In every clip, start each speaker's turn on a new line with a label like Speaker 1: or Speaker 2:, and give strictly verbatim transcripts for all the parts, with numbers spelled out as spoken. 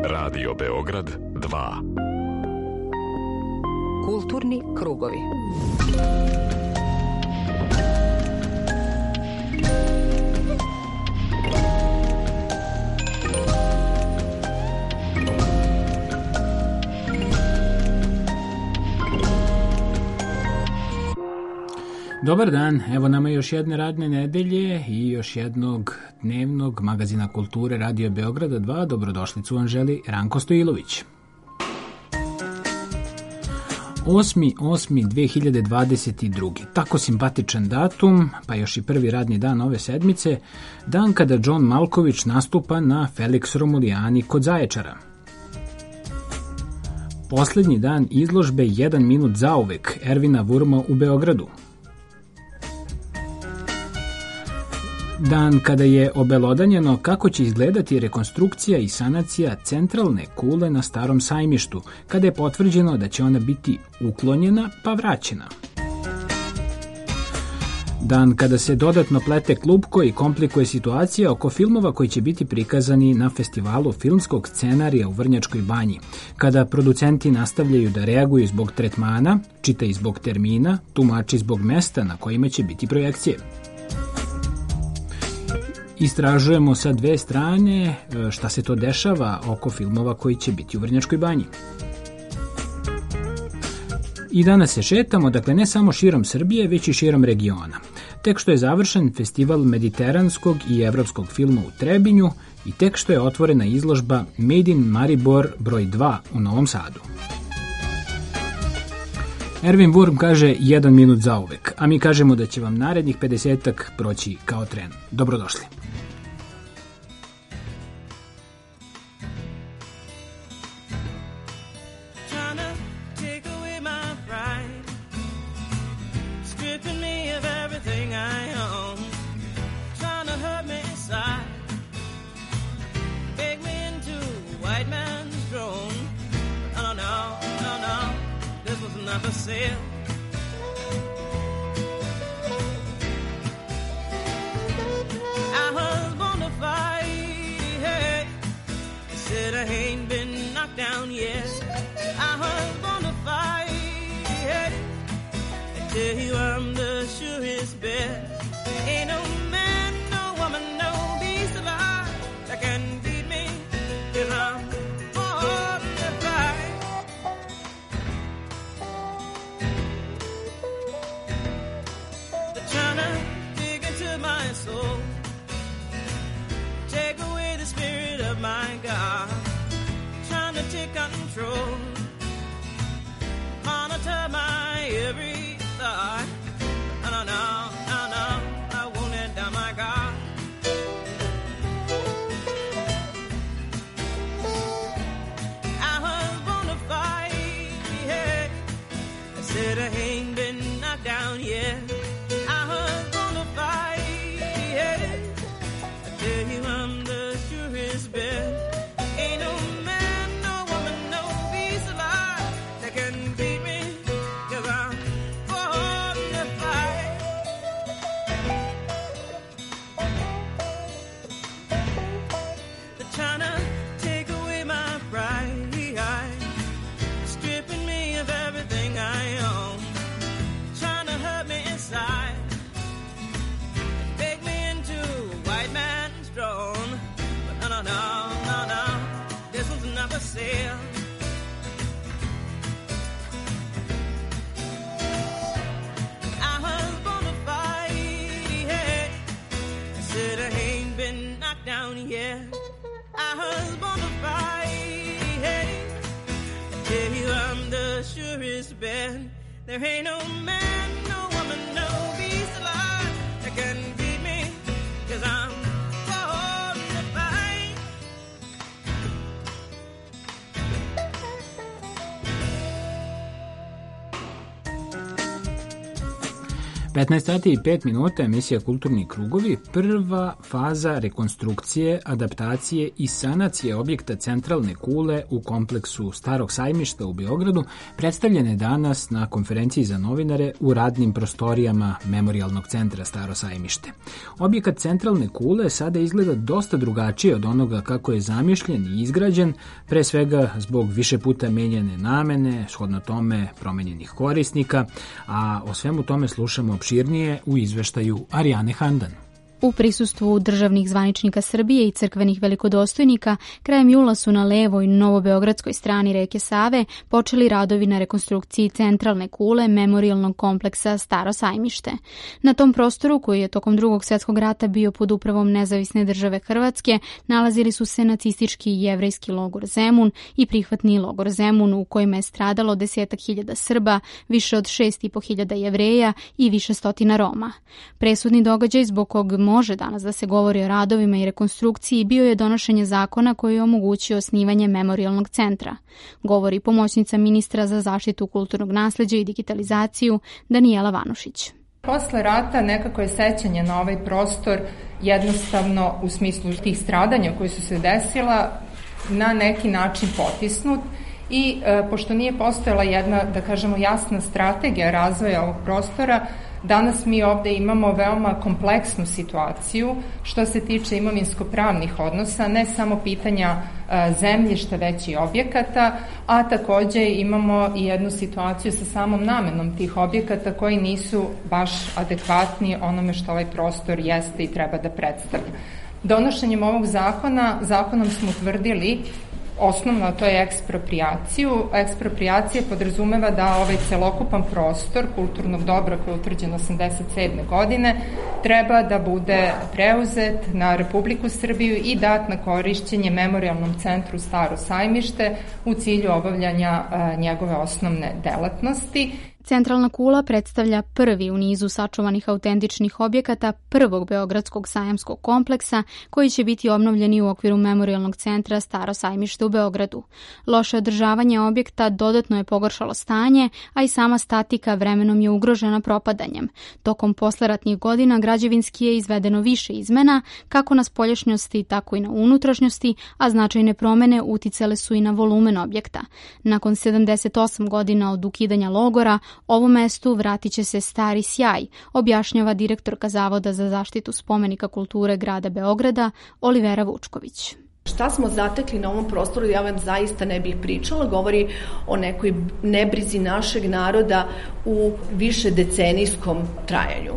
Speaker 1: Radio Beograd dva.
Speaker 2: Kulturni krugovi.
Speaker 3: Dobar dan, evo nama još jedne radne nedelje i još jednog dnevnog magazina kulture Radio Beograda dva. Dobrodošlicu vam želi Ranko Stojilović. osmi osmi dve hiljade dvadeset druge. Tako simpatičan datum, pa još i prvi radni dan ove sedmice, dan kada John Malković nastupa na Felix Romulijani kod Zaječara. Poslednji dan izložbe Jedan minut zauvek Ervina Vurma u Beogradu. Dan kada je obelodanjeno kako će izgledati rekonstrukcija i sanacija centralne kule na Starom sajmištu, kada je potvrđeno da će ona biti uklonjena pa vraćena. Dan kada se dodatno plete klupko i komplikuje situacija oko filmova koji će biti prikazani na festivalu filmskog scenarija u Vrnjačkoj Banji, kada producenti nastavljaju da reaguju zbog tretmana, čitaj zbog termina, tumači zbog mesta na kojima će biti projekcije. Istražujemo sa dve strane šta se to dešava oko filmova koji će biti u Vrnjačkoj Banji. I danas se šetamo, dakle ne samo širom Srbije, već i širom regiona. Tek što je završen festival mediteranskog i evropskog filma u Trebinju i tek što je otvorena izložba Made in Maribor broj dva u Novom Sadu. Ervin Wurm kaže jedan minut zauvek, a mi kažemo da će vam narednih pedesetak proći kao tren. Dobrodošli. petnaest sati i pet minuta, emisija Kulturni krugovi, prva faza rekonstrukcije, adaptacije i sanacije objekta Centralne kule u kompleksu Starog sajmišta u Beogradu predstavljena je danas na konferenciji za novinare u radnim prostorijama Memorijalnog centra Staro sajmište. Objekat Centralne kule sada izgleda dosta drugačije od onoga kako je zamišljen i izgrađen, pre svega zbog više puta menjane namene, shodno tome promenjenih korisnika, a o svemu tome slušamo opširnije u izveštaju Arijane Handan.
Speaker 2: U prisustvu državnih zvaničnika Srbije i crkvenih velikodostojnika, krajem jula su na levoj novobeogradskoj strani reke Save počeli radovi na rekonstrukciji Centralne kule Memorijalnog kompleksa Staro sajmište. Na tom prostoru, koji je tokom Drugog svjetskog rata bio pod upravom Nezavisne države Hrvatske, nalazili su se nacistički i jevrejski logor Zemun i prihvatni logor Zemun, u kojima je stradalo desetak hiljada Srba, više od šest i po hiljada Jevreja i više stotina Roma. Presudni događaj zbog kog može danas da se govori o radovima i rekonstrukciji bio je donošenje zakona koji je omogućio osnivanje Memorijalnog centra, govori pomoćnica ministra za zaštitu kulturnog nasleđa i digitalizaciju Danijela Vanušić.
Speaker 4: Posle rata nekako je sećanje na ovaj prostor jednostavno u smislu tih stradanja koji su se desila na neki način potisnut i e, pošto nije postojala jedna, da kažemo, jasna strategija razvoja ovog prostora, danas mi ovde imamo veoma kompleksnu situaciju što se tiče imovinsko-pravnih odnosa, ne samo pitanja e, zemljišta, već i objekata, a takođe imamo i jednu situaciju sa samom namenom tih objekata koji nisu baš adekvatni onome što ovaj prostor jeste i treba da predstavlja. Donošenjem ovog zakona, zakonom smo utvrdili osnovno, to je eksproprijaciju. Eksproprijacija podrazumeva da ovaj celokupan prostor kulturnog dobra koji je utvrđen osamdeset sedme godine treba da bude preuzet na Republiku Srbiju i dat na korišćenje Memorijalnom centru Staro sajmište u cilju obavljanja e, njegove osnovne delatnosti.
Speaker 2: Centralna kula predstavlja prvi u nizu sačuvanih autentičnih objekata prvog beogradskog sajamskog kompleksa koji će biti obnovljeni u okviru Memorijalnog centra Staro sajmište u Beogradu. Loše održavanje objekta dodatno je pogoršalo stanje, a i sama statika vremenom je ugrožena propadanjem. Tokom posleratnih godina građevinski je izvedeno više izmena, kako na spoljašnjosti, tako i na unutrašnjosti, a značajne promene uticale su i na volumen objekta. Nakon sedamdeset osam godina od ukidanja logora, ovom mestu vratit će se stari sjaj, objašnjava direktorka Zavoda za zaštitu spomenika kulture grada Beograda Olivera Vučković.
Speaker 5: Šta smo zatekli na ovom prostoru, ja vam zaista ne bih pričala, govori o nekoj nebrizi našeg naroda u više decenijskom trajanju.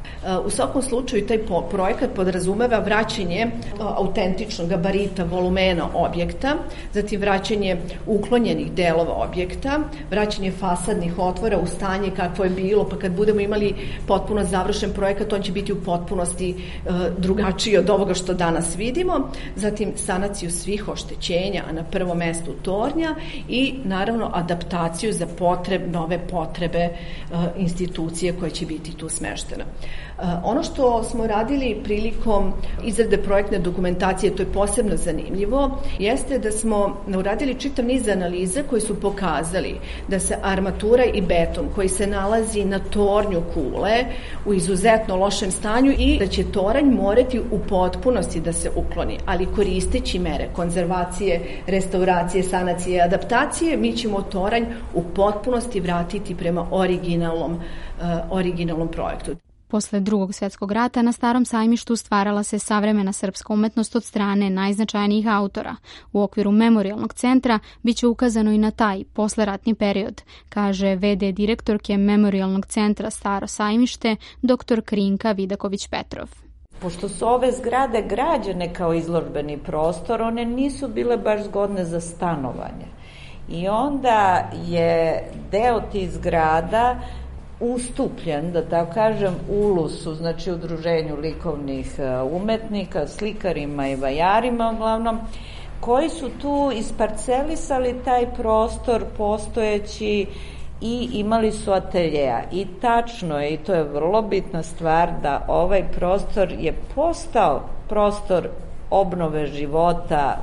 Speaker 5: U svakom slučaju taj projekat podrazumeva vraćanje autentičnog gabarita volumena objekta, zatim vraćanje uklonjenih delova objekta, vraćanje fasadnih otvora u stanje kakvo je bilo, pa kad budemo imali potpuno završen projekat, on će biti u potpunosti drugačiji od ovoga što danas vidimo, zatim sanaciju svih oštećenja, a na prvom mestu tornja i naravno adaptaciju za potreb, nove potrebe institucije koje će biti tu smeštena. Ono što smo radili prilikom izrade projektne dokumentacije, to je posebno zanimljivo, jeste da smo uradili čitav niz analiza koji su pokazali da se armatura i beton koji se nalazi na tornju kule u izuzetno lošem stanju i da će toranj morati u potpunosti da se ukloni, ali koristeći mere konzervacije, restauracije, sanacije, adaptacije, mi ćemo toranj u potpunosti vratiti prema originalnom, uh, originalnom projektu.
Speaker 2: Posle Drugog svjetskog rata na Starom sajmištu stvarala se savremena srpska umetnost od strane najznačajnijih autora. U okviru Memorijalnog centra biće ukazano i na taj posleratni period, kaže ve de direktorke Memorijalnog centra Staro sajmište dr Krinka Vidaković-Petrov.
Speaker 6: Pošto su ove zgrade građene kao izložbeni prostor, one nisu bile baš zgodne za stanovanje. I onda je deo tih zgrada ustupljen, da tako kažem, ulusu, znači udruženju likovnih umetnika, slikarima i vajarima uglavnom, koji su tu isparcelisali taj prostor postojeći i imali su ateljeja. I tačno je, i to je vrlo bitna stvar, da ovaj prostor je postao prostor obnove života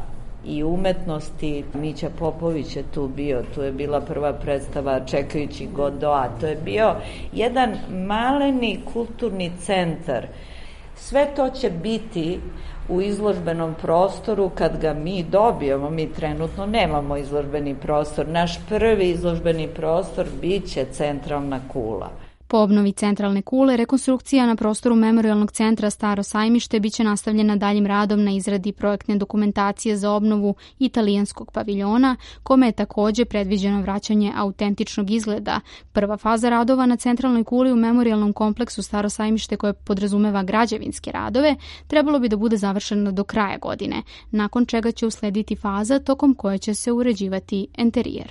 Speaker 6: i umetnosti. Mića Popović je tu bio, tu je bila prva predstava Čekajući Godoa. To je bio jedan maleni kulturni centar. Sve to će biti u izložbenom prostoru kad ga mi dobijemo. Mi trenutno nemamo izložbeni prostor. Naš prvi izložbeni prostor biće Centralna kula.
Speaker 2: Po obnovi Centralne kule, rekonstrukcija na prostoru Memorijalnog centra Staro sajmište biće nastavljena daljim radom na izradi projektne dokumentacije za obnovu italijanskog paviljona, kome je takođe predviđeno vraćanje autentičnog izgleda. Prva faza radova na Centralnoj kuli u Memorijalnom kompleksu Staro sajmište, koje podrazumeva građevinske radove, trebalo bi da bude završena do kraja godine, nakon čega će uslediti faza tokom koje će se uređivati enterijer.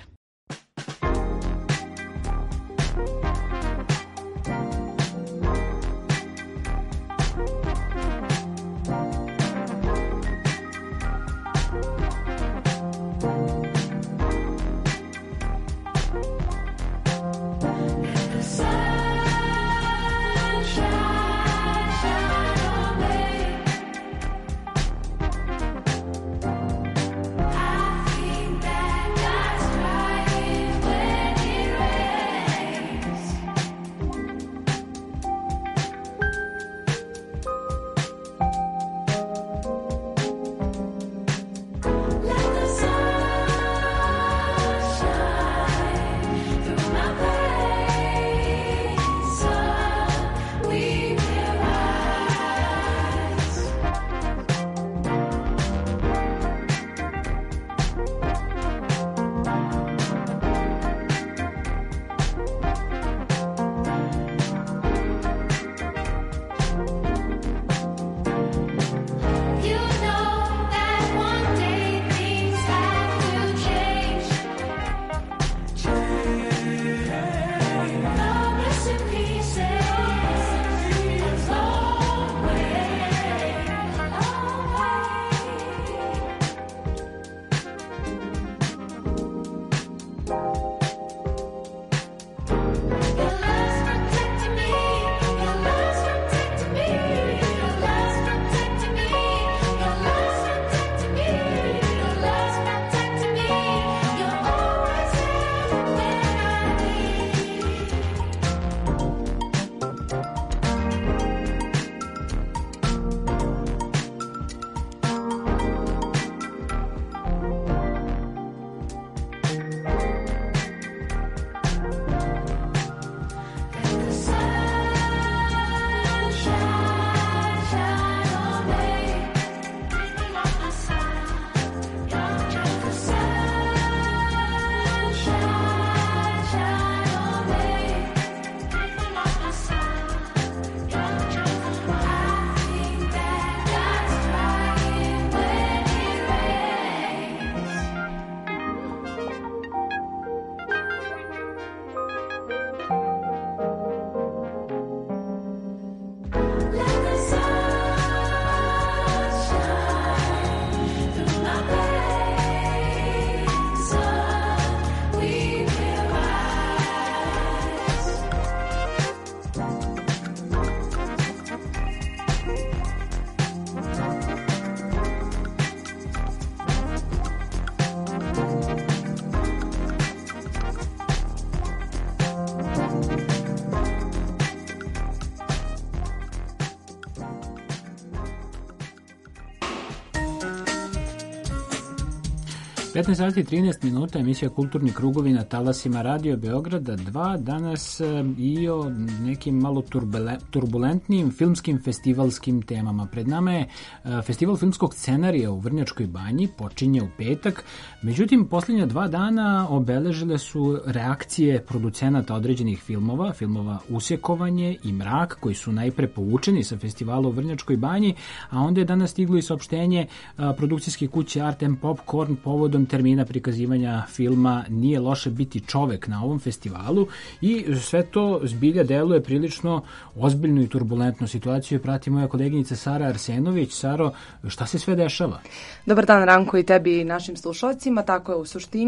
Speaker 3: petnaest sati i trinaest minuta, emisija Kulturni krugovi na talasima Radio Beograda dva, danas i o nekim malo turbulentnim filmskim festivalskim temama. Pred nama je festival filmskog scenarija u Vrnjačkoj banji, počinje u petak, međutim posljednja dva dana obeležile su reakcije producenata određenih filmova, filmova Usjekovanje i Mrak, koji su najpre povučeni sa festivala u Vrnjačkoj banji, a onda je danas stiglo i saopštenje produkcijske kuće Art and Popcorn povodom termina prikazivanja filma Nije loše biti čovek na ovom festivalu, i sve to zbilja deluje prilično ozbiljnu i turbulentnu situaciju. Prati moja koleginica Sara Arsenović. Saro, šta se sve dešava?
Speaker 7: Dobar dan, Ranko, i tebi i našim slušalcima. Tako je, u suštini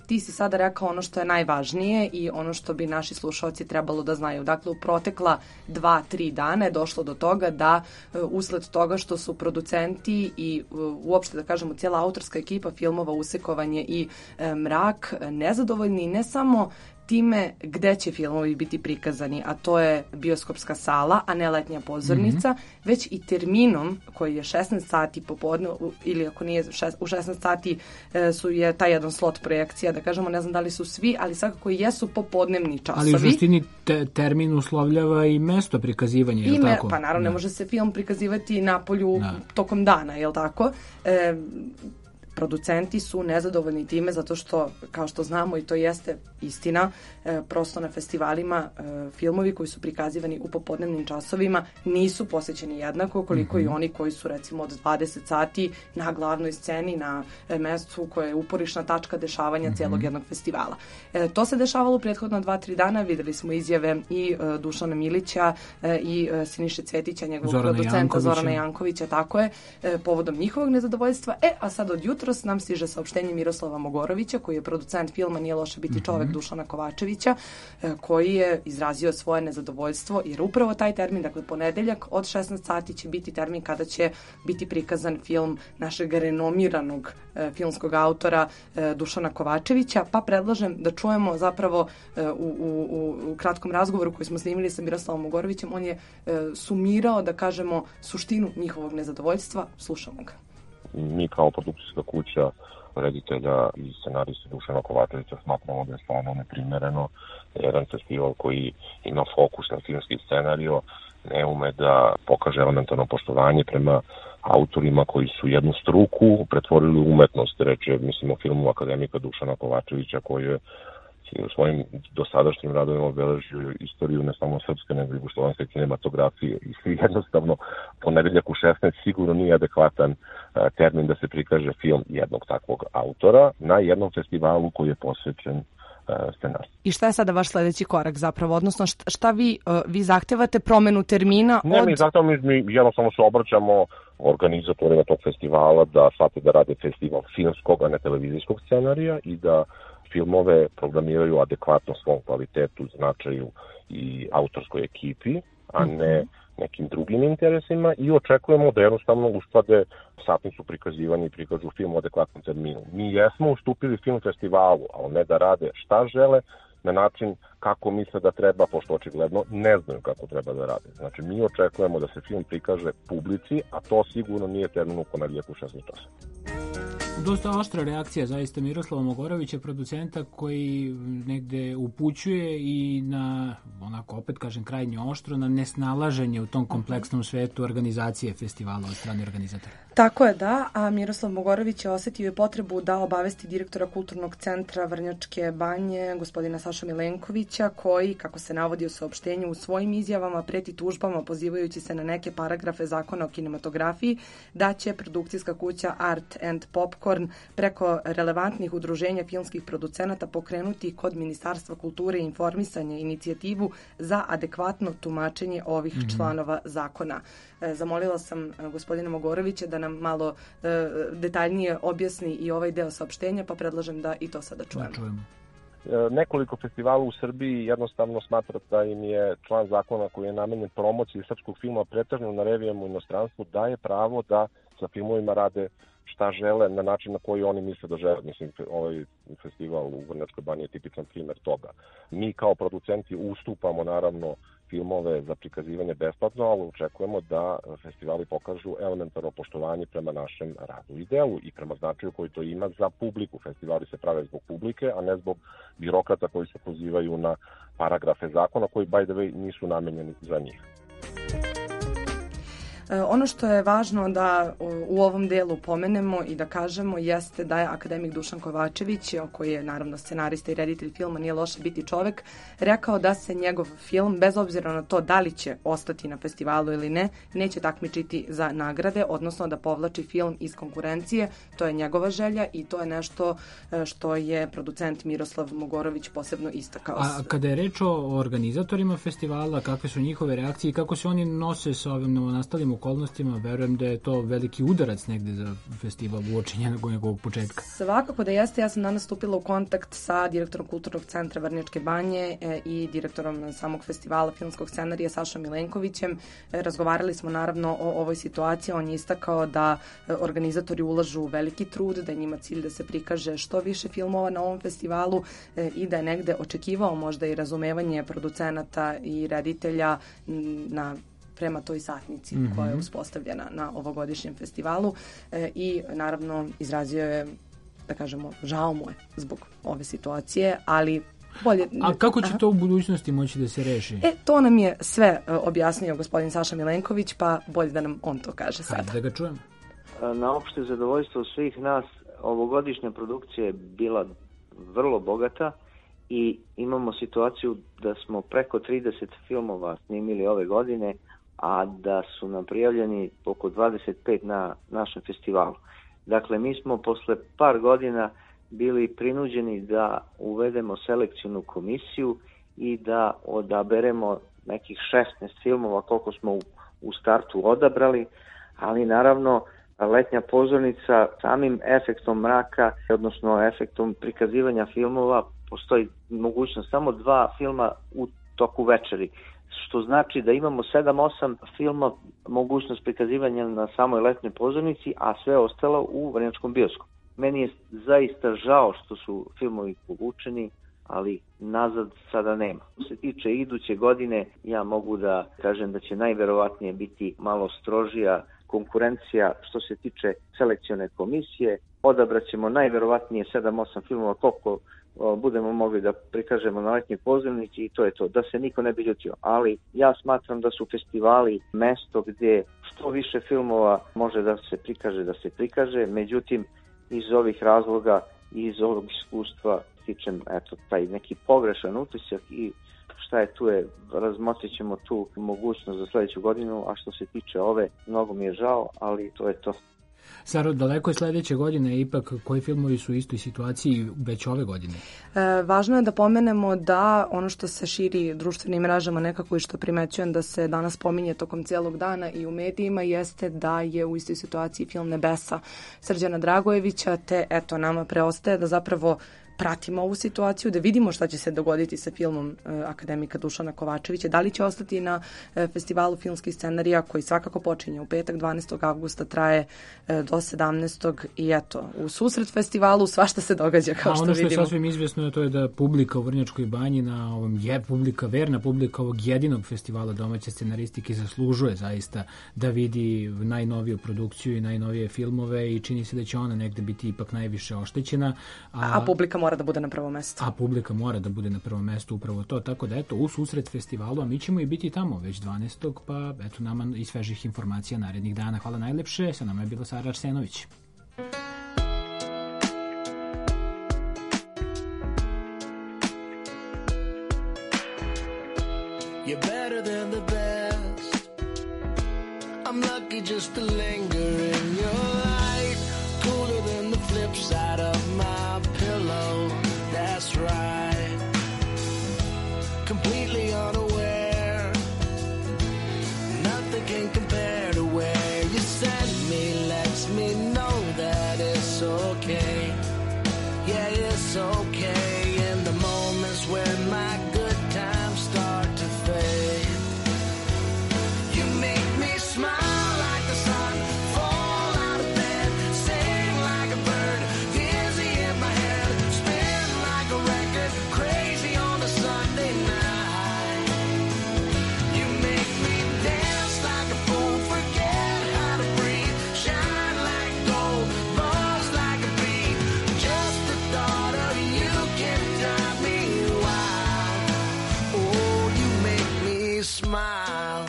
Speaker 7: ti si sada rekao ono što je najvažnije i ono što bi naši slušalci trebalo da znaju. Dakle, u protekla dva, tri dana je došlo do toga da usled toga što su producenti i uopšte, da kažemo, cijela autorska ekipa filmova Usekovanje i Mrak nezadovoljni ne samo time gde će filmovi biti prikazani, a to je bioskopska sala, a ne letnja pozornica, mm-hmm. već i terminom koji je šesnaest sati popodne, ili ako nije šest, u šesnaest sati e, su je taj jedan slot projekcija, da kažemo, ne znam da li su svi, ali svakako jesu popodnevni časovi.
Speaker 3: Ali u suštini te, termin uslovljava i mesto prikazivanja, je li tako?
Speaker 7: Pa naravno,
Speaker 3: da.
Speaker 7: Ne može se film prikazivati napolju da. Tokom dana, je li tako? E, producenti su nezadovoljni time zato što, kao što znamo, i to jeste istina, e, prosto na festivalima e, filmovi koji su prikazivani u popodnevnim časovima nisu posjećeni jednako koliko mm-hmm. i oni koji su recimo od dvadeset sati na glavnoj sceni, na e, mestu koje je uporišna tačka dešavanja mm-hmm. cijelog jednog festivala. E, to se dešavalo u prethodno dva, tri dana, videli smo izjave i e, Dušana Milića e, i e, Siniše Cvetića, njegovog Zorana producenta Jankovića. Zorana Jankovića, tako je, e, povodom njihovog nezadovoljstva. E, a sad od jutra nam stiže saopštenje Miroslava Mogorovića, koji je producent filma Nije loše biti čovek, Dušana Kovačevića, koji je izrazio svoje nezadovoljstvo, jer upravo taj termin, dakle ponedeljak od šesnaest sati će biti termin kada će biti prikazan film našeg renomiranog e, filmskog autora e, Dušana Kovačevića, pa predlažem da čujemo zapravo e, u, u, u kratkom razgovoru koji smo snimili sa Miroslavom Mogorovićem, on je e, sumirao, da kažemo, suštinu njihovog nezadovoljstva. Slušamo ga.
Speaker 8: Mi kao produkcijska kuća reditelja i scenarista Dušana Kovačevića smatramo da je stvarno neprimereno jedan festival koji ima fokus na filmski scenario ne ume da pokaže elementarno poštovanje prema autorima koji su jednu struku pretvorili u umetnost. Reče, mislim, o filmu akademika Dušana Kovačevića koji je u svojim dosadašnjim radovima obeležio istoriju ne samo srpske, nego i jugoslovenske kinematografije. I jednostavno, ponedeljak u šesnaest sigurno nije adekvatan uh, termin da se prikaže film jednog takvog autora na jednom festivalu koji je posvećen scenarij.
Speaker 7: I šta je sada vaš sledeći korak zapravo? Odnosno šta, šta vi, uh, vi zahtevate promenu termina?
Speaker 8: Ne,
Speaker 7: od...
Speaker 8: mi zahtevamo, mi, mi jednostavno se obraćamo organizatorima tog festivala da shvate da rade festival filmskog, a ne televizijskog scenarija i da filmove programiraju adekvatno svom kvalitetu, značaju i autorskoj ekipi, a ne nekim drugim interesima i očekujemo da jednostavno usklade satnicu prikazivanja i prikažu film u adekvatnom terminu. Mi jesmo ustupili film festivalu, ali ne da rade šta žele, na način kako misle da treba, pošto očigledno ne znaju kako treba da rade. Znači, mi očekujemo da se film prikaže publici, a to sigurno nije termin u ponedeljak u šesnaest časova.
Speaker 3: Dosta oštra reakcija zaista Miroslava Mogorovića, producenta koji negde upućuje i na, onako opet kažem krajnje oštro, na nesnalaženje u tom kompleksnom svetu organizacije festivala od strane organizatora.
Speaker 7: Tako je, da, a Miroslav Mogorović je osetio je potrebu da obavesti direktora Kulturnog centra Vrnjačke Banje, gospodina Saša Milenkovića, koji, kako se navodi u saopštenju, u svojim izjavama preti tužbama pozivajući se na neke paragrafe zakona o kinematografiji, da će produkcijska kuća Art and Popcorn preko relevantnih udruženja filmskih producenata pokrenuti kod Ministarstva kulture i informisanja inicijativu za adekvatno tumačenje ovih mm-hmm. članova zakona. E, zamolila sam gospodina Mogorovića da nam malo e, detaljnije objasni i ovaj deo saopštenja, pa predlažem da i to sada čujemo. Da, čujemo.
Speaker 8: Nekoliko festivala u Srbiji jednostavno smatra da im je član zakona koji je namenjen promociji srpskog filma pretežno na revijama u inostranstvu daje pravo da sa filmovima rade šta žele na način na koji oni misle da žele. Mislim, ovaj festival u Vrnjačkoj Banji je tipičan primer toga. Mi kao producenti ustupamo naravno filmove za prikazivanje besplatno, ali očekujemo da festivali pokažu elementarno poštovanje prema našem radu i delu i prema značaju koji to ima za publiku. Festivali se prave zbog publike, a ne zbog birokrata koji se pozivaju na paragrafe zakona koji, by the way, nisu namenjeni za njih.
Speaker 7: Ono što je važno da u ovom delu pomenemo i da kažemo jeste da je akademik Dušan Kovačević, koji je naravno scenarista i reditelj filma Nije loše biti čovek, rekao da se njegov film, bez obzira na to da li će ostati na festivalu ili ne, neće takmičiti za nagrade, odnosno da povlači film iz konkurencije. To je njegova želja i to je nešto što je producent Miroslav Mogorović posebno istakao.
Speaker 3: A kada je reč o organizatorima festivala, kakve su njihove reakcije i kako se oni nose sa ovim novonastalim okolnostima, verujem da je to veliki udarac negde za festival uoči njegovog početka.
Speaker 7: Svakako da jeste. Ja sam danas stupila u kontakt sa direktorom Kulturnog centra Vrnjačke Banje e, i direktorom samog festivala filmskog scenarija Sašom Milenkovićem. E, razgovarali smo naravno o ovoj situaciji. On je istakao da e, organizatori ulažu veliki trud, da je njima cilj da se prikaže što više filmova na ovom festivalu e, i da je negde očekivao možda i razumevanje producenata i reditelja na prema toj satnici mm-hmm. koja je uspostavljena na ovogodišnjem festivalu e, i naravno izrazio je, da kažemo, žao mu je zbog ove situacije, ali bolje...
Speaker 3: A kako će Aha. to u budućnosti moći da se reši?
Speaker 7: E, to nam je sve uh, objasnio gospodin Saša Milenković, pa bolje da nam on to kaže sada.
Speaker 3: Hajde da ga čujem.
Speaker 9: Na opšte zadovoljstvo svih nas, ovogodišnja produkcija je bila vrlo bogata i imamo situaciju da smo preko trideset filmova snimili ove godine, a da su nam prijavljeni oko dvadeset pet na našem festivalu. Dakle, mi smo posle par godina bili prinuđeni da uvedemo selekcijnu komisiju i da odaberemo nekih šesnaest filmova koliko smo u, u startu odabrali, ali naravno letnja pozornica samim efektom mraka, odnosno efektom prikazivanja filmova, postoji mogućnost samo dva filma u toku večeri, što znači da imamo sedam osam filma mogućnost prikazivanja na samoj letnjoj pozornici, a sve ostalo u Vrnjačkom bioskopu. Meni je zaista žao što su filmovi povučeni, ali nazad sada nema. Što se tiče iduće godine, ja mogu da kažem da će najverovatnije biti malo strožija konkurencija što se tiče selekcione komisije. Odabraćemo najverovatnije sedam osam filmova koliko budemo mogli da prikažemo na letnjoj pozornici i to je to, da se niko ne bi ljutio. Ali ja smatram da su festivali mesto gdje što više filmova može da se prikaže, da se prikaže, međutim iz ovih razloga i iz ovog iskustva stičem eto, taj neki pogrešan utisak i šta je tu je, razmotrit ćemo tu mogućnost za sledeću godinu, a što se tiče ove, mnogo mi je žao, ali to je to.
Speaker 3: Saro, daleko je sledeće godine, ipak koji filmovi su u istoj situaciji već ove godine?
Speaker 7: E, važno je da pomenemo da ono što se širi društvenim mrežama nekako i što primećujem da se danas pominje tokom cijelog dana i u medijima jeste da je u istoj situaciji film Nebesa Srđana Dragojevića, te eto nama preostaje da zapravo pratimo ovu situaciju, da vidimo šta će se dogoditi sa filmom e, akademika Dušana Kovačevića, da li će ostati na e, festivalu filmskih scenarija koji svakako počinje u petak dvanaestog avgusta, traje e, do sedamnaestog i eto, u susret festivalu svašta se događa kao
Speaker 3: A
Speaker 7: što
Speaker 3: ono što
Speaker 7: vidimo.
Speaker 3: je sasvim izvjesno je to je da publika u Vrnjačkoj Banji na ovom je publika, verna publika ovog jedinog festivala domaće scenaristike zaslužuje zaista da vidi najnoviju produkciju i najnovije filmove i čini se da će ona negde biti ipak najviše oštećena.
Speaker 7: A, a publika mora da bude na prvom mestu.
Speaker 3: A publika mora da bude na prvom mestu, upravo to. Tako da, eto, u susret festivalu, a mi ćemo i biti tamo već dvanaestog pa, eto, nama i svežih informacija narednih dana. Hvala najlepše. Sa nama je bila Sara Arsenović.
Speaker 10: You're better than the best. I'm lucky just to linger in your light. Cooler than the flip side of my pillow. That's right. Completely unaware. Nothing can compare to where you send me. Lets me know that it's okay. Yeah, it's okay. In the moments when my good times start to fade, you make me smile like the sun. Fall out of bed, sing like a bird, dizzy in my head, spin like a record, crazy on a Sunday night. You make me dance like a fool, forget how to breathe, shine like gold, buzz like a bee. Just the thought of you can drive me wild. Oh, you make me smile.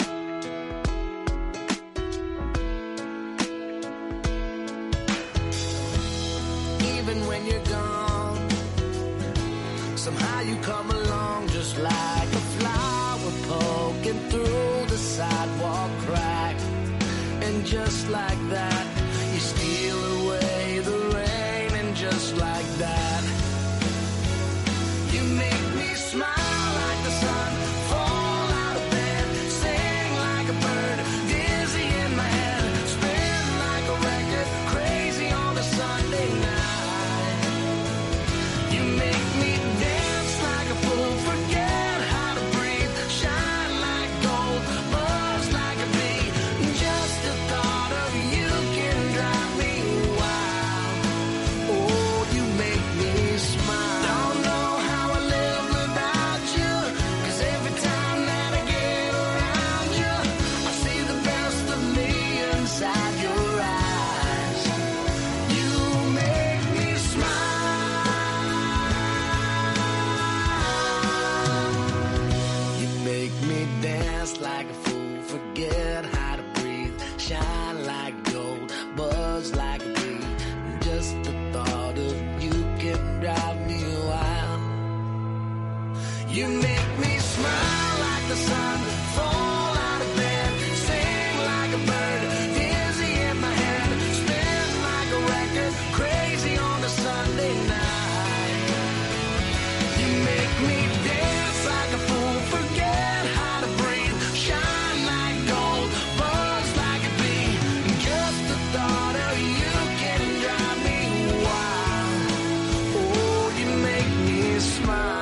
Speaker 10: Even when you're gone, somehow you come along just like a flower poking through the sidewalk crack. And just like that, you steal away the rain. And just like that, you make me smile like the sun. Fall out of bed, sing like a bird, dizzy in my dance like a fool, forget how to breathe, shine like gold, buzz like a bee. Just the thought of you can drive me wild. You make me smile like the sun, fall out of bed, sing like a bird, dizzy in my head, spin like a record, crazy on a Sunday night. You make me dance like a fool, forget how to breathe, shine like gold, buzz like a bee. Just the thought of you can drive me wild. Oh, you make me smile.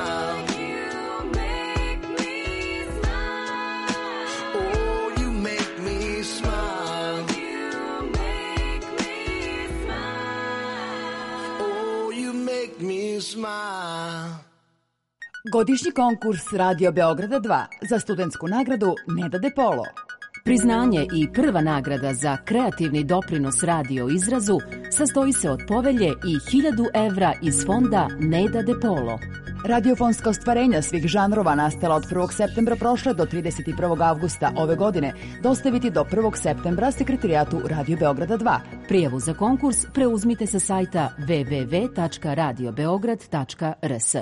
Speaker 11: Godišnji konkurs Radio Beograda dva za studentsku nagradu Neda De Polo. Priznanje i prva nagrada za kreativni doprinos radio izrazu sastoji se od povelje i hiljadu evra iz fonda Neda De Polo. Radiofonska ostvarenja svih žanrova nastala od prvog septembra prošle do trideset prvog avgusta ove godine dostaviti do prvog septembra sekretarijatu Radio Beograda dva. Prijavu za konkurs preuzmite sa sajta w w w tačka radio beograd tačka r s.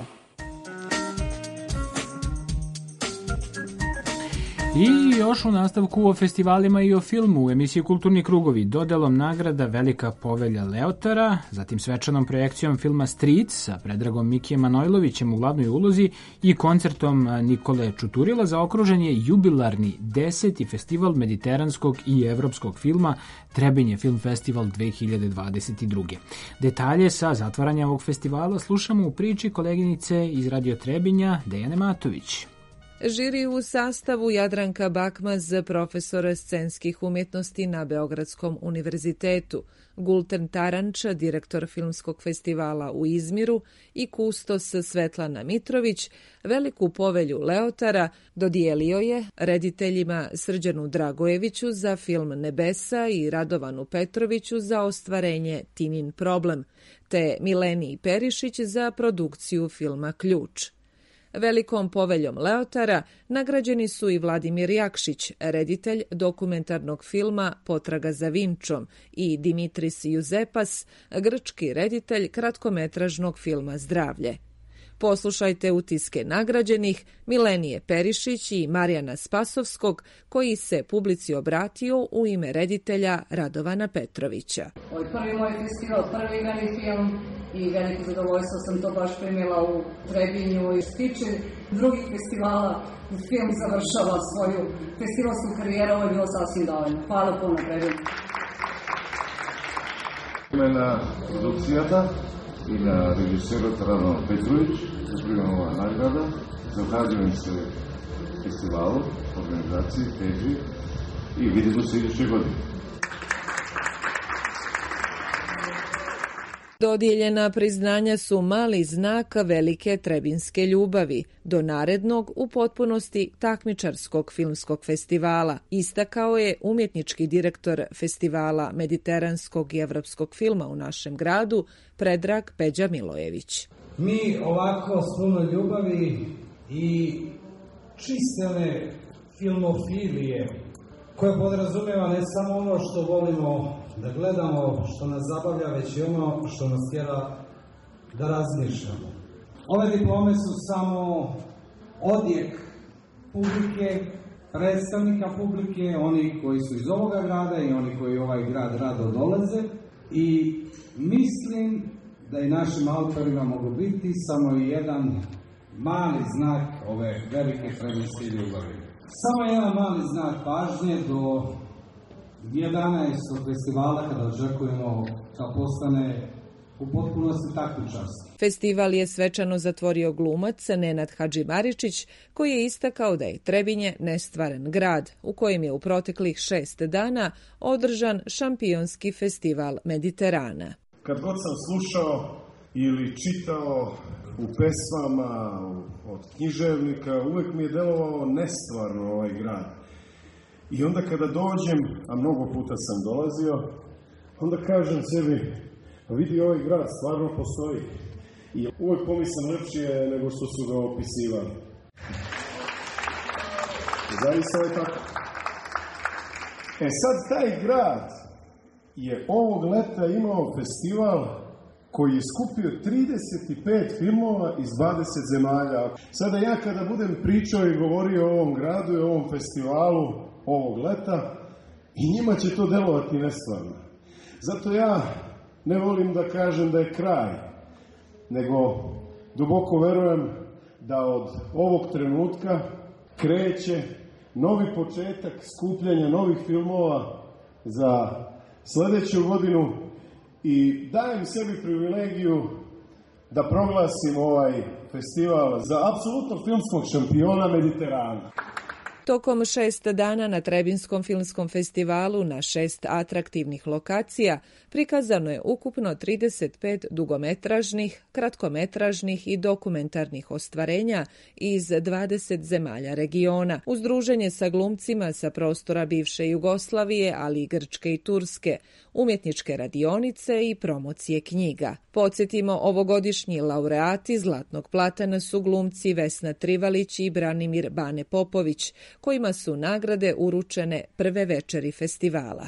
Speaker 3: I još u nastavku o festivalima i o filmu u emisiji Kulturni krugovi, dodelom nagrada Velika povelja Leotara, zatim svečanom projekcijom filma Street sa Predragom Mikijem Manojlovićem u glavnoj ulozi i koncertom Nikole Čuturila zaokružen je jubilarni deseti festival mediteranskog i evropskog filma Trebinje Film Festival dve hiljade dvadeset druge. Detalje sa zatvaranja ovog festivala slušamo u priči koleginice iz Radio Trebinja Dejane Matović.
Speaker 12: Žiri u sastavu Jadranka Bakmaz, profesora scenskih umjetnosti na Beogradskom univerzitetu, Gulten Taranča, direktor filmskog festivala u Izmiru i kustos Svetlana Mitrović, Veliku povelju Leotara dodijelio je rediteljima Srđanu Dragojeviću za film Nebesa i Radovanu Petroviću za ostvarenje Tinin problem, te Mileniji Perišić za produkciju filma Ključ. Velikom poveljom Leotara nagrađeni su i Vladimir Jakšić, reditelj dokumentarnog filma Potraga za Vinčom, i Dimitris Juzepas, grčki reditelj kratkometražnog filma Zdravlje. Poslušajte utiske nagrađenih Milenije Perišić i Marijana Spasovskog, koji se publici obratio u ime reditelja Radovana Petrovića.
Speaker 13: Ovo je prvi moj festival, prvi meni film i veliko zadovoljstvo sam to baš primila u Trebinju. I što tiče drugih festivala, film završava svoju festivalsku karijeru, ovo je bilo sasvim dovoljno. Hvala puno Trebinju.
Speaker 14: На продукцијата и на режисерот Радован Петровиќ се примам оваа награда. Захажувам се фестивалу, организацији, теži и видимо се идеće години.
Speaker 12: Dodijeljena priznanja su mali znak velike trebinske ljubavi do narednog u potpunosti takmičarskog filmskog festivala, istakao je umjetnički direktor festivala mediteranskog i evropskog filma u našem gradu Predrag Peđa Milojević.
Speaker 15: Mi ovako s puno ljubavi i čistene filmofilije koje podrazumijeva ne samo ono što volimo da gledamo, što nas zabavlja, već i ono što nas tjera da razmišljamo. Ove diplome su samo odjek publike, predstavnika publike, oni koji su iz ovoga grada i oni koji ovaj grad rado dolaze, i mislim da i našim autorima mogu biti samo jedan mali znak ove velike trebinske ljubavi. Samo jedan mali znak pažnje do jedanaestog festivala kada očekujemo da postane u potpunosti takmičarski.
Speaker 12: Festival je svečano zatvorio glumac Nenad Hadžimaričić, koji je istakao da je Trebinje nestvaren grad u kojem je u proteklih šest dana održan šampionski festival Mediterana.
Speaker 16: Kad god sam slušao ili čitao u pesmama od književnika, uvek mi je delovao nestvarno ovaj grad. I onda kada dođem, a mnogo puta sam dolazio, onda kažem sebi, vidi, ovaj grad stvarno postoji. I uvek pomislim lepšije nego što su ga opisivali. Zaista je tako. E sad, taj grad je ovog leta imao festival koji je skupio trideset pet filmova iz dvadeset zemalja. Sada ja kada budem pričao i govorio o ovom gradu i o ovom festivalu ovog leta, i njima će to delovati nestvarno. Zato ja ne volim da kažem da je kraj, nego duboko verujem da od ovog trenutka kreće novi početak skupljanja novih filmova za sledeću godinu i dajem sebi privilegiju da proglasim ovaj festival za apsolutno filmskog šampiona Mediterana.
Speaker 12: Tokom šest dana na Trebinskom filmskom festivalu na šest atraktivnih lokacija prikazano je ukupno trideset pet dugometražnih, kratkometražnih i dokumentarnih ostvarenja iz dvadeset zemalja regiona, uz druženje sa glumcima sa prostora bivše Jugoslavije, ali i Grčke i Turske, umjetničke radionice i promocije knjiga. Podsjetimo, ovogodišnji laureati Zlatnog platana su glumci Vesna Trivalić i Branimir Bane Popović, kojima su nagrade uručene prve večeri festivala.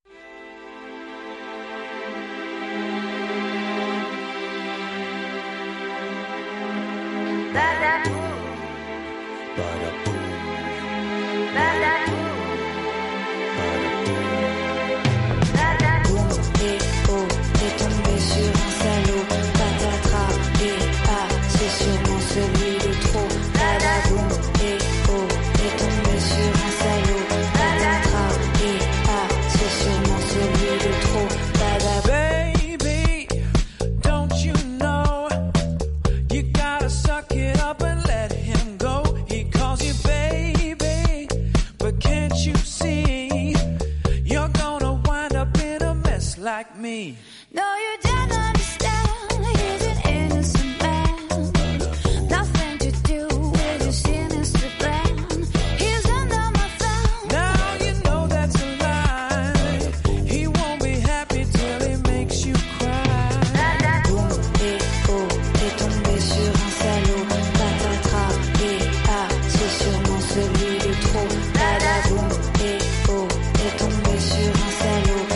Speaker 10: Like me. No, you don't understand. He's an innocent man. Nothing to do with your sinister plan. He's under my thumb. Now you know that's a lie. He won't be happy till he makes you cry. Boum et oh, t'es tombé sur un salaud. Patatras et ah, c'est sûrement celui de trop. Boum et oh, t'es tombé sur un salaud.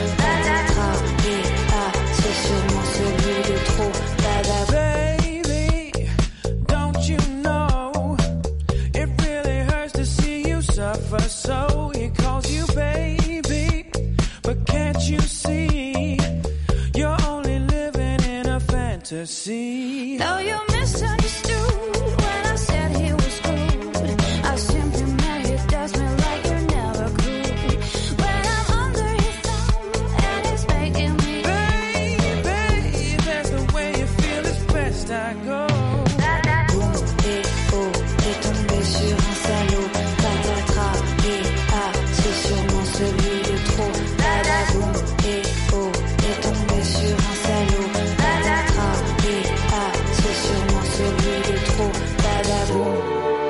Speaker 10: So he calls you baby, but can't you see you're only living in a fantasy? No, you misunderstood when I said he was good. I simply meant he does me like you're never good. When I'm under his thumb and he's making me baby, that's the way you feel, it's best I go. Boum et oh, t'es tombé sur un salaud. Patatras et ah, c'est sûrement celui de trop. Boum et oh, t'es tombé sur un salaud. Patatras et ah, c'est sûrement celui de trop. Boum.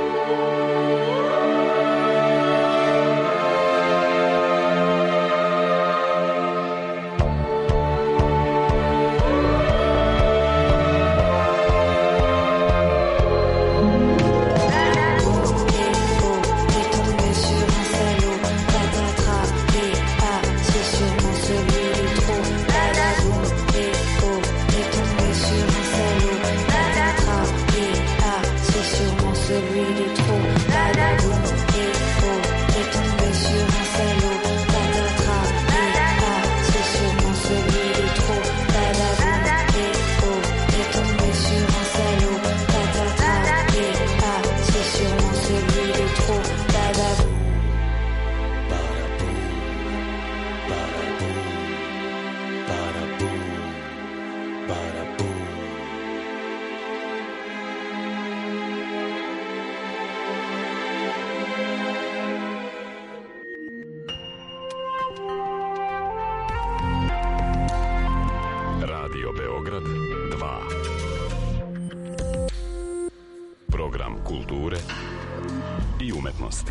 Speaker 1: kulture i umetnosti.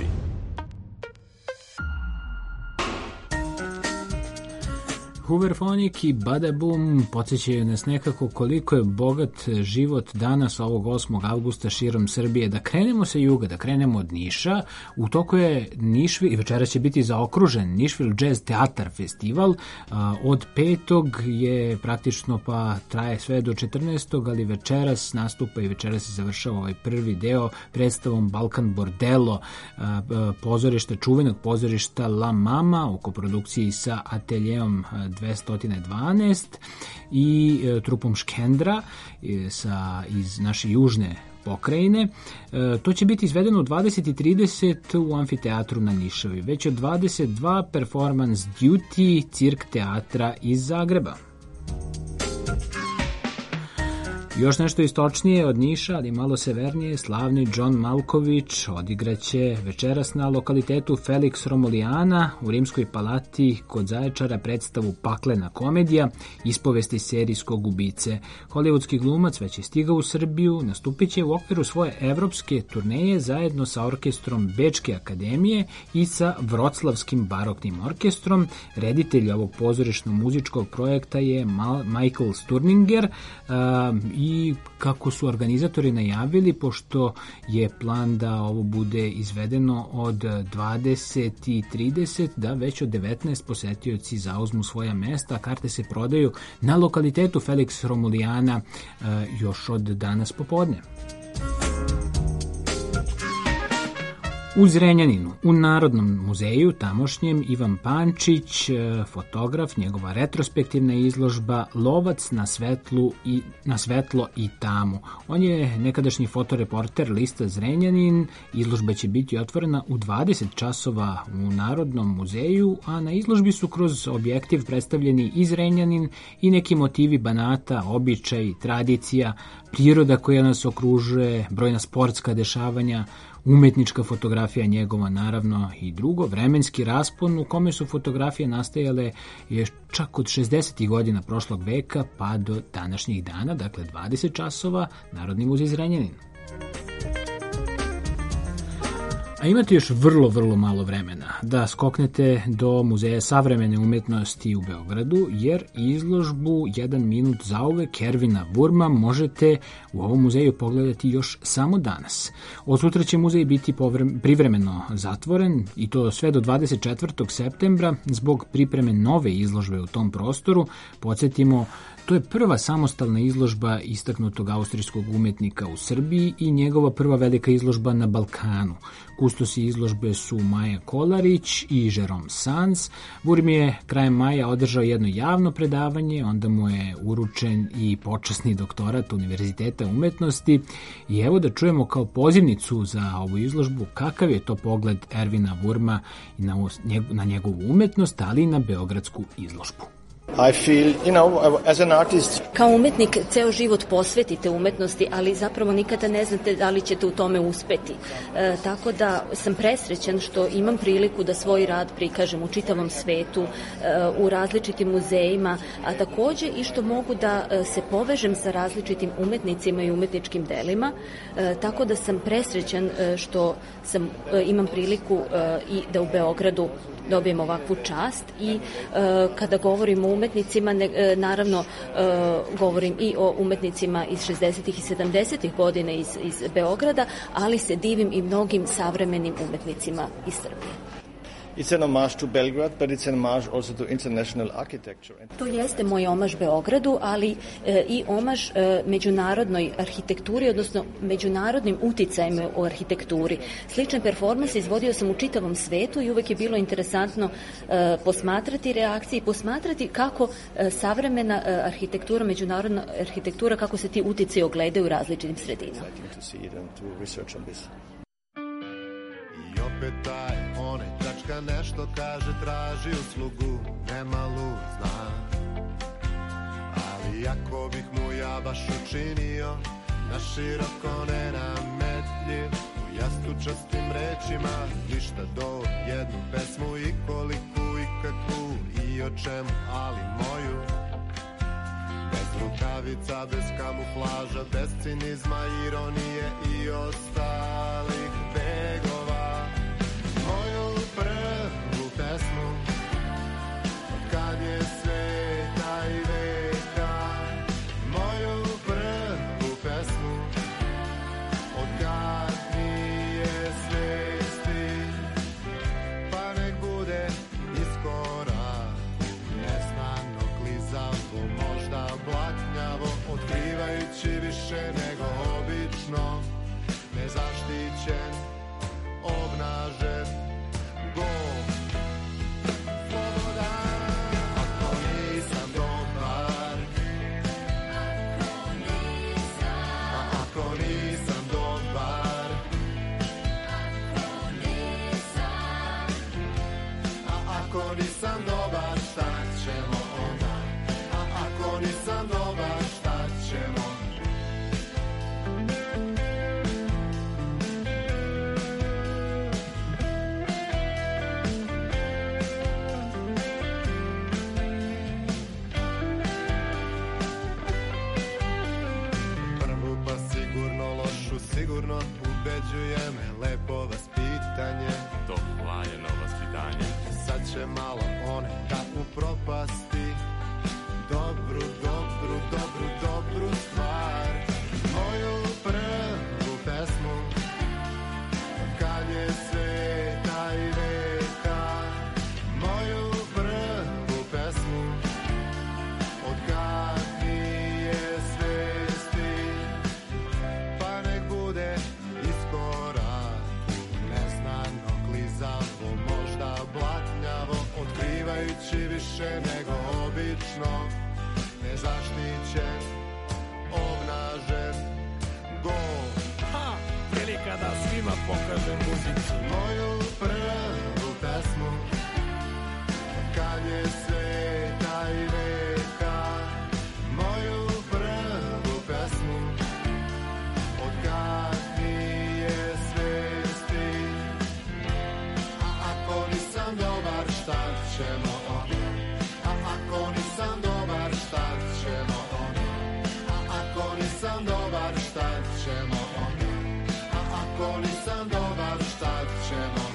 Speaker 3: Hooverphonic i Badaboom podsjećaju nas nekako koliko je bogat život danas ovog osmog avgusta širom Srbije. Da krenemo sa juga, da krenemo od Niša. U toku je Nišvil, i večera će biti zaokružen Nišvil Jazz Teatar festival. Od petog je praktično pa traje sve do četrnaestog, ali večeras nastupa i večeras se završava ovaj prvi deo predstavom Balkan Bordello, pozorišta, čuvenog pozorišta La Mama u koprodukciji sa ateljeom dvesta dvanaest i e, trupom Škendra e, sa, iz naše južne pokrajine. E, to će biti izvedeno u dvadeset i trideset u amfiteatru na Nišavi. Već od dvadeset dva performance duty cirk teatra iz Zagreba. Još nešto istočnije od Niša, ali malo severnije, slavni John Malković odigraće večeras na lokalitetu Felix Romulijana u Rimskoj palati kod Zaječara predstavu Paklena komedija, ispovesti serijskog ubice. Hollywoodski glumac već je stigao u Srbiju, nastupit će u okviru svoje evropske turneje zajedno sa orkestrom Bečke akademije i sa Vroclavskim baroknim orkestrom. Reditelj ovog pozorišno-muzičkog projekta je Michael Sturninger i I kako su organizatori najavili, pošto je plan da ovo bude izvedeno od dvadeset i trideset, da već od devetnaest posetioci zauzmu svoja mesta, karte se prodaju na lokalitetu Felix Romulijana još od danas popodne. U Zrenjaninu, u Narodnom muzeju, tamošnjem, Ivan Pančić, fotograf, njegova retrospektivna izložba Lovac na svetlu i na svetlo i tamu. On je nekadašnji fotoreporter lista Zrenjanin. Izložba će biti otvorena u dvadeset časova u Narodnom muzeju, a na izložbi su kroz objektiv predstavljeni i Zrenjanin i neki motivi Banata, običaj, tradicija, priroda koja nas okružuje, brojna sportska dešavanja, umetnička fotografija njegova naravno i drugo, vremenski raspon u kome su fotografije nastajale je čak od šezdesetih godina prošlog veka pa do današnjih dana, dakle dvadeset časova, Narodni muzej Zrenjanin. A imate još vrlo, vrlo malo vremena da skoknete do Muzeja savremene umetnosti u Beogradu, jer izložbu Jedan minut zauvek Ervina Vurma možete u ovom muzeju pogledati još samo danas. Od sutra će muzej biti privremeno zatvoren i to sve do dvadeset četvrtog septembra zbog pripreme nove izložbe u tom prostoru. Podsjetimo, to je prva samostalna izložba istaknutog austrijskog umetnika u Srbiji i njegova prva velika izložba na Balkanu. Kustosi izložbe su Maja Kolarić i Jerome Sanz. Vurm je krajem maja održao jedno javno predavanje, onda mu je uručen i počasni doktorat Univerziteta umetnosti. I evo da čujemo kao pozivnicu za ovu izložbu kakav je to pogled Ervina Vurma na njegovu umetnost, ali i na beogradsku izložbu.
Speaker 17: I feel, you know, as an artist...
Speaker 18: Kao umetnik ceo život posvetite umetnosti, ali zapravo nikada ne znate da li ćete u tome uspeti. E, tako da sam presrećan što imam priliku da svoj rad prikažem u čitavom svetu, e, u različitim muzejima, a takođe i što mogu da e, se povežem sa različitim umetnicima i umetničkim delima. E, tako da sam presrećan e, što sam, e, imam priliku e, i da u Beogradu dobijem ovakvu čast i e, kada govorim o umetnicima, ne, e, naravno e, govorim i o umetnicima iz šezdesetih i sedamdesetih godina iz, iz Beograda, ali se divim i mnogim savremenim umetnicima iz Srbije.
Speaker 17: It's an homage to Belgrade, but it's an homage also to international architecture.
Speaker 18: To jeste moj omaž Beogradu, ali e, i omaž e, međunarodnoj arhitekturi, odnosno međunarodnim uticajima u arhitekturi. Sličan performans izvodio sam u čitavom svetu i uvek je bilo interesantno e, posmatrati reakcije i posmatrati kako e, savremena e, arhitektura, međunarodna arhitektura, kako se ti uticaji ogledaju u različitim sredinama.
Speaker 19: I opet taj onaj tačka nešto kaže, traži uslugu, nema lud, zna. Ali ako bih mu ja baš učinio, na široko nenametljiv, u jastučastim rečima, ništa do jednu pesmu i koliku i kakvu i o čemu, ali moju. Bez rukavica, bez kamuflaža, bez cinizma, ironije i ostalih begova. Moju prvu pesmu, od kad je sve ako nisam dobar, šta ćemo onda? A ako nisam dobar, šta ćemo? Prvu pa sigurno, lošu sigurno, ubeđuje me lepo vaspitanje.
Speaker 20: To hvaljeno vaspitanje.
Speaker 19: Sad će malo one da upropasti dobru, dobru, dobru, dobru stvar. Moju prvu pesmu, kad je sveta i veka. Moju prvu pesmu, od kad nije svesti. Pa nek bude iskorak, neznano klizavo, možda blatnjavo, otkrivajući više nego obično, nezaštićen, obnažen, gol.
Speaker 20: Ha! Prilika da svima pokažem muziku.
Speaker 19: Moju prvu pesmu, kad je sveta i veka. Moju prvu pesmu, od kad nije svesti. A ako nisam dobar, šta ćemo onda? A ako nisam dobar, šta ćemo onda? A ako nisam dobar, šta ćemo onda? A ako nisam dobar, šta ćemo?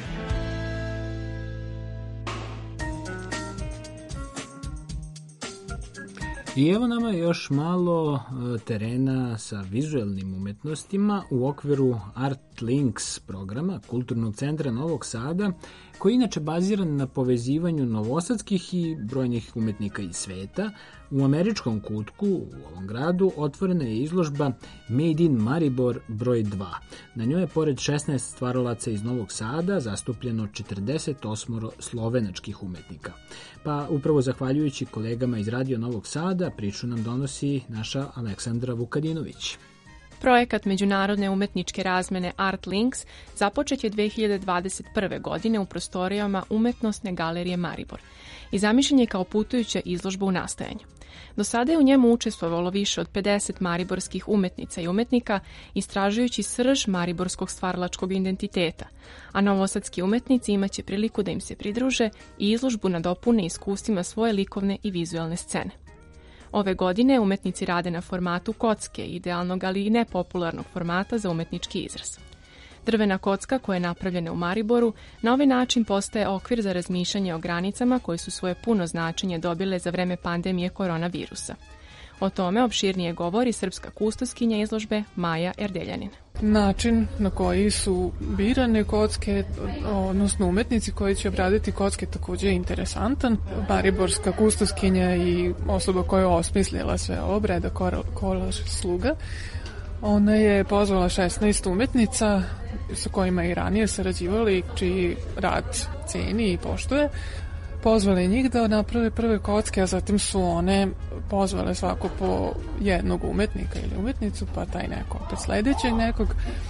Speaker 3: I evo nama još malo terena sa vizuelnim umetnostima u okviru Art Links programa Kulturnog centra Novog Sada, koji je inače baziran na povezivanju novosadskih i brojnih umetnika iz sveta. U američkom kutku u ovom gradu otvorena je izložba Made in Maribor broj dva. Na njoj je pored šesnaest stvaralaca iz Novog Sada zastupljeno četrdeset osam slovenačkih umetnika. Pa upravo zahvaljujući kolegama iz Radio Novog Sada priču nam donosi naša Aleksandra Vukadinović.
Speaker 21: Projekat međunarodne umetničke razmene Art Links započet je dve hiljade dvadeset prve. godine u prostorijama Umetnosne galerije Maribor i zamišljen je kao putujuća izložba u nastajanju. Do sada je u njemu učestvovalo više od pedeset mariborskih umetnica i umetnika, istražujući srž mariborskog stvaralačkog identiteta, a novosadski umetnici imaće priliku da im se pridruže i izložbu nadopune iskustvima svoje likovne i vizuelne scene. Ove godine umetnici rade na formatu kocke, idealnog ali i nepopularnog formata za umetnički izraz. Drvena kocka koja je napravljena u Mariboru na ovaj način postaje okvir za razmišljanje o granicama koje su svoje puno značenje dobile za vreme pandemije koronavirusa. O tome opširnije govori srpska kustoskinja izložbe Maja Erdeljanin.
Speaker 22: Način na koji su birane kocke, odnosno umetnici koji će obraditi kocke, također je interesantan. Mariborska kustoskinja i osoba koja je osmislila sve ovo, Breda Kolaš Sluga, ona je pozvala šesnaest umetnica sa kojima i ranije sarađivali, čiji rad ceni i poštuje. Pozvali njih da naprave prve kocke, a zatim su one pozvale svako po jednog umetnika ili umetnicu, pa taj neko opet sledećeg nekog.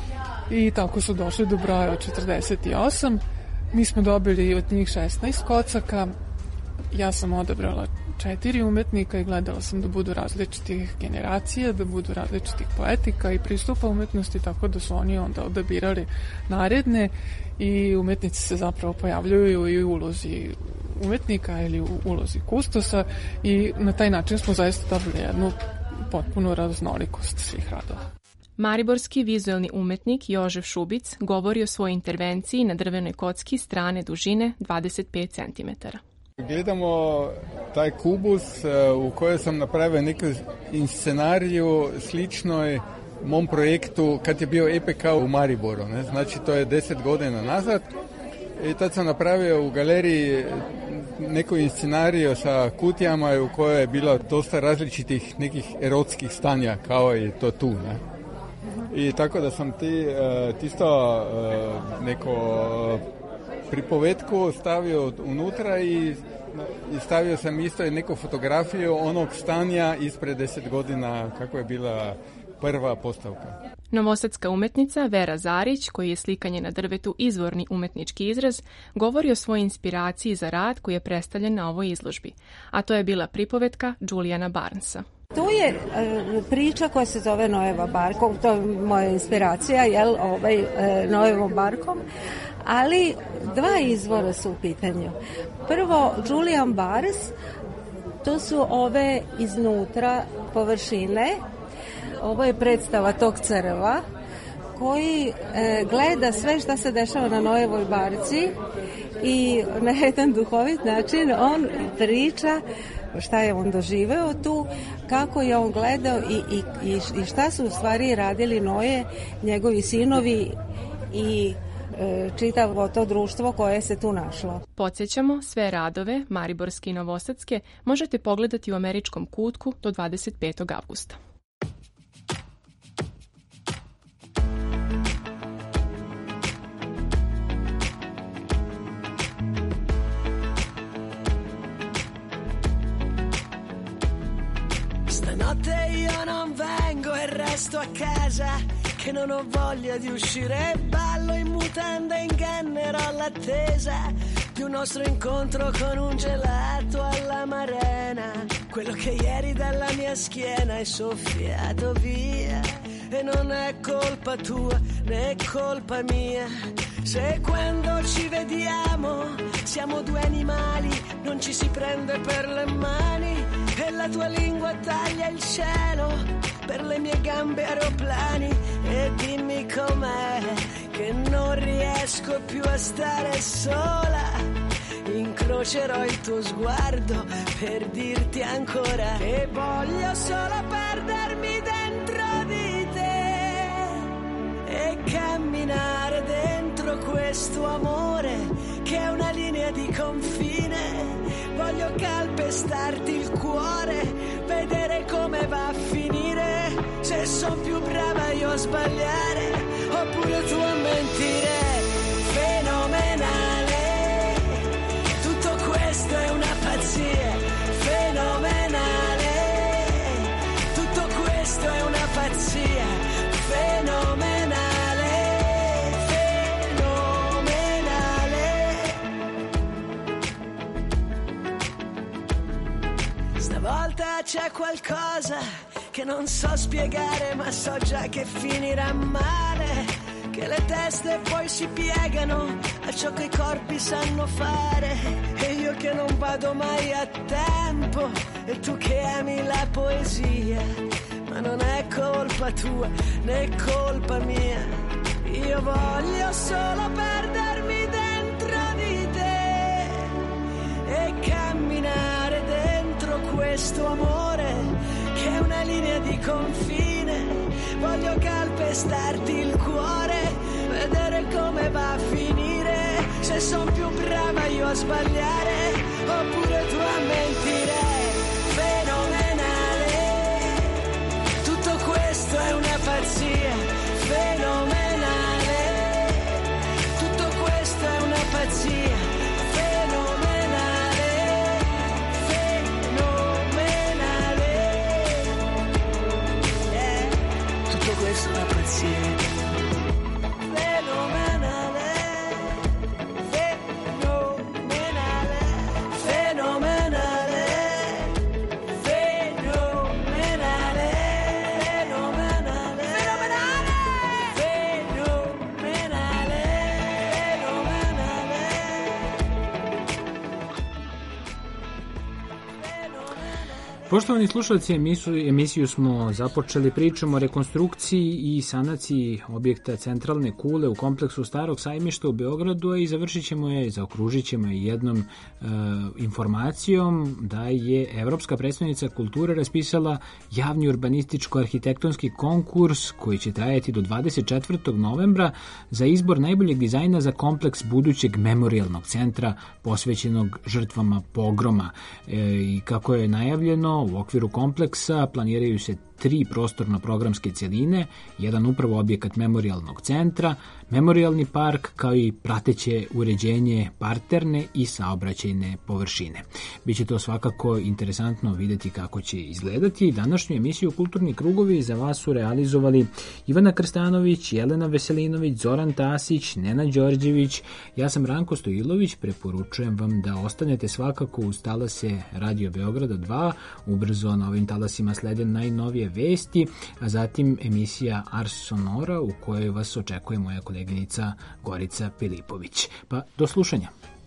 Speaker 22: I tako su došli do broja od četrdeset osam. Mi smo dobili od njih šesnaest kocaka. Ja sam odabrala četiri umetnika i gledala sam da budu različitih generacija, da budu različitih poetika i pristupa umetnosti, tako da su oni onda odabirali naredne i umetnici se zapravo pojavljuju i u ulozi umetnika ili u ulozi kustosa i na taj način smo zaista dobili jednu potpunu raznolikost svih radova.
Speaker 21: Mariborski vizuelni umetnik Jožef Šubic govori o svojoj intervenciji na drvenoj kocki strane dužine dvadeset pet centimetara.
Speaker 23: Gledamo taj kubus u kojoj sam napravio neku inscenariju sličnoj mom projektu kad je bio E P K u Mariboru. Ne? Znači to je deset godina nazad i tad sam napravio u galeriji neku inscenariju sa kutijama u kojoj je bilo dosta različitih nekih erotskih stanja kao i to tu. Ne? I tako da sam ti tisto neko pripovetku stavio unutra i, i stavio sam isto neku fotografiju onog stanja ispred deset godina kako je bila prva postavka.
Speaker 21: Novosadska umetnica Vera Zarić, koji je slikanje na drvetu izvorni umetnički izraz, govori o svojoj inspiraciji za rad koji je predstavljen na ovoj izložbi, a to je bila pripovetka Juliana Barnesa.
Speaker 4: To je e, priča koja se zove Noeva Barkom, to je moja inspiracija, jel, ovaj, e, Noevom Barkom, ali dva izvora su u pitanju. Prvo, Julian Barnes, to su ove iznutra površine, ovo je predstava tog crva, koji e, gleda sve šta se dešava na Noevoj barci i na jedan duhovit način on priča šta je on doživeo tu, kako je on gledao i, i, i šta su u stvari radili Noje, njegovi sinovi i e, čitavo to društvo koje se tu našlo.
Speaker 21: Podsjećamo, sve radove, mariborske i novosadske, možete pogledati u Američkom kutku do dvadeset petog avgusta.
Speaker 10: Stanotte io non vengo e resto a casa, che non ho voglia di uscire, ballo in mutanda e ingannerò l'attesa di un nostro incontro con un gelato all'amarena. Quello che ieri dalla mia schiena è soffiato via, e non è colpa tua né colpa mia, se quando ci vediamo siamo due animali, non ci si prende per le mani e la tua lingua taglia il cielo per le mie gambe aeroplani. E dimmi com'è che non riesco più a stare sola, incrocerò il tuo sguardo per dirti ancora che voglio solo perdermi dentro di te e camminare dentro questo amore che è una linea di confine. Voglio calpestarti il cuore, vedere come va a finire, se son più brava io a sbagliare oppure tu a mentire. Fenomenale, tutto questo è una pazzia. Fenomenale, tutto questo è una pazzia. Fenomenale, fenomenale. Stavolta c'è qualcosa che non so spiegare, ma so già che finirà male, che le teste poi si piegano a ciò che i corpi sanno fare, e io che non vado mai a tempo, e tu che ami la poesia, ma non è colpa tua né colpa mia, io voglio solo perdermi dentro di te e camminare dentro questo amore che è una linea di confine. Voglio calpestarti il cuore, vedere come va a finire, se son più brava io a sbagliare oppure tu a mentire. Fenomenale, tutto questo è una pazzia. Fenomenale, tutto questo è una pazzia. Questa è una pazzia. Fenomenale, fenomenale, fenomenale, fenomenale, fenomenale, fenomenale, fenomenale.
Speaker 3: Poštovani slušalci, emisiju, emisiju smo započeli pričom o rekonstrukciji i sanaciji objekta Centralne kule u kompleksu Starog sajmišta u Beogradu, i završit ćemo je, zaokružit ćemo je jednom e, informacijom da je Evropska predstavnica kulture raspisala javni urbanističko-arhitektonski konkurs koji će trajati do dvadeset četvrtog novembra za izbor najboljeg dizajna za kompleks budućeg memorijalnog centra posvećenog žrtvama pogroma. E, I kako je najavljeno, u okviru kompleksa planiraju se tri prostorno-programske cjeline, jedan upravo objekat memorialnog centra, memorialni park, kao i prateće uređenje parterne i saobraćajne površine. Biće to svakako interesantno vidjeti kako će izgledati. Današnju emisiju Kulturni krugovi za vas su realizovali Ivana Krstanović, Jelena Veselinović, Zoran Tasić, Nena Đorđević. Ja sam Ranko Stojilović, preporučujem vam da ostanete svakako uz talase Radio Beograda dva. Ubrzo na ovim talasima slede najnovije vesti, a zatim emisija Ars Sonora u kojoj vas očekuje moja koleginica Gorica Pilipović. Pa do slušanja.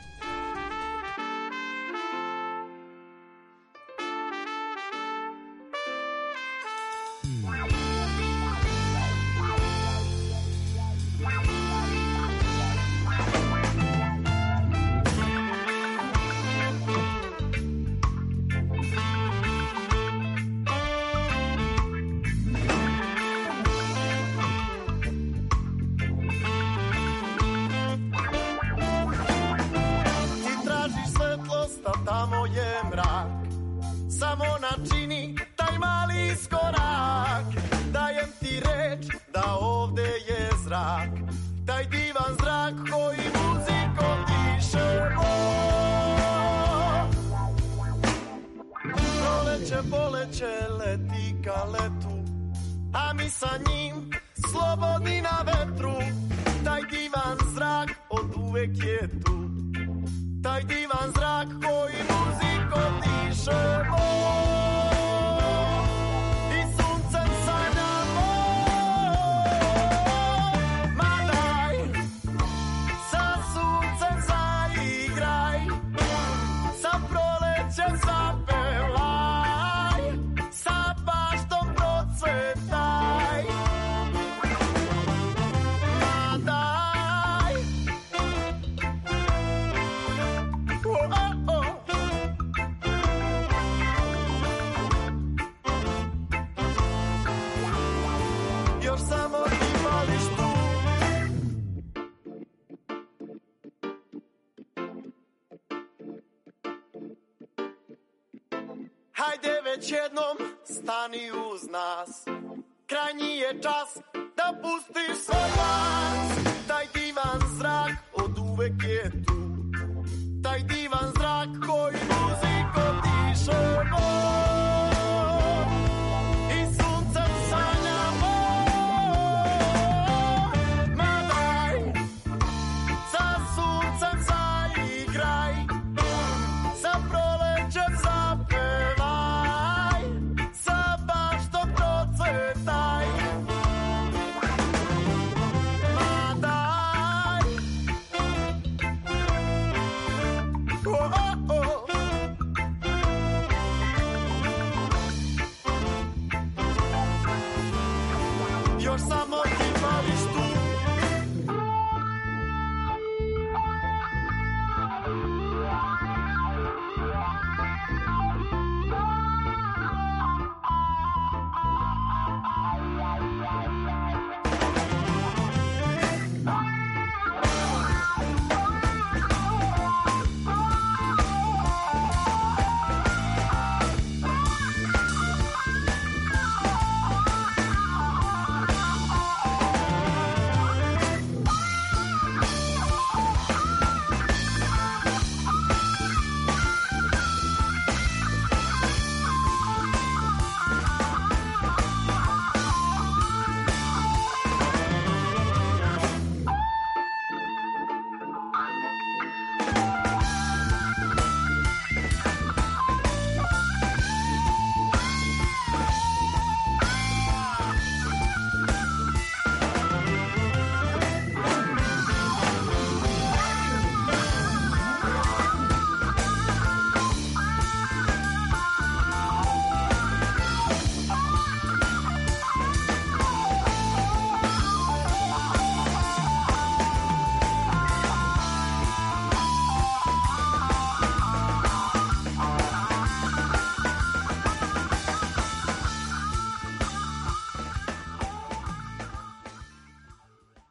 Speaker 2: Hajde već jednom stani uz nas, krajnji je čas da pustiš svoj glas. Taj divan zrak od uvek je tu, taj divan